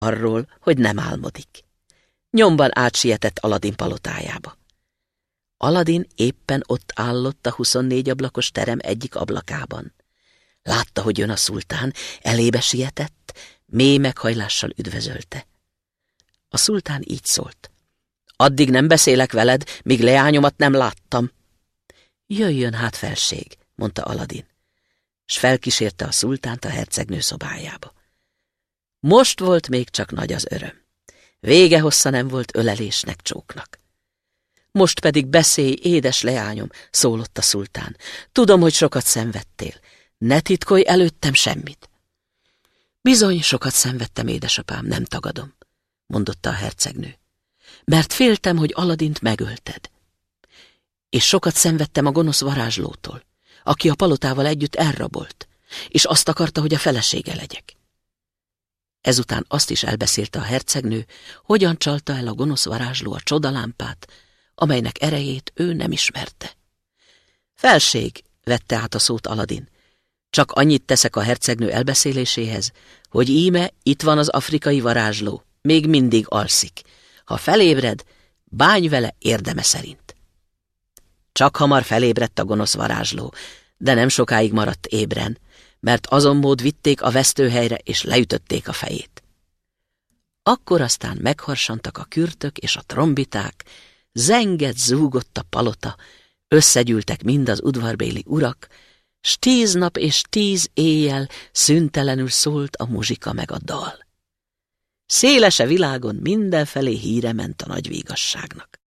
arról, hogy nem álmodik. Nyomban átsietett Aladin palotájába. Aladin éppen ott állott a 24 ablakos terem egyik ablakában. Látta, hogy jön a szultán, elébe sietett, mély meghajlással üdvözölte. A szultán így szólt: addig nem beszélek veled, míg leányomat nem láttam. Jöjjön hát, felség, mondta Aladin, s felkísérte a szultánt a hercegnő szobájába. Most volt még csak nagy az öröm. Vége hossza nem volt ölelésnek, csóknak. Most pedig beszélj, édes leányom, szólott a szultán. Tudom, hogy sokat szenvedtél. Ne titkolj előttem semmit. Bizony, sokat szenvedtem, édesapám, nem tagadom, mondotta a hercegnő. Mert féltem, hogy Aladint megölted. És sokat szenvedtem a gonosz varázslótól, aki a palotával együtt elrabolt, és azt akarta, hogy a felesége legyek. Ezután azt is elbeszélte a hercegnő, hogyan csalta el a gonosz varázsló a csodalámpát, amelynek erejét ő nem ismerte. Felség, vette át a szót Aladin, csak annyit teszek a hercegnő elbeszéléséhez, hogy íme itt van az afrikai varázsló, még mindig alszik. Ha felébred, bánj vele érdeme szerint. Csak hamar felébredt a gonosz varázsló, de nem sokáig maradt ébren, mert azonmód vitték a vesztőhelyre és leütötték a fejét. Akkor aztán megharsantak a kürtök és a trombiták, zengett, zúgott a palota, összegyűltek mind az udvarbéli urak, s 10 nap és 10 éjjel szüntelenül szólt a muzsika meg a dal. Szélese világon mindenfelé híre ment a nagy vígasságnak.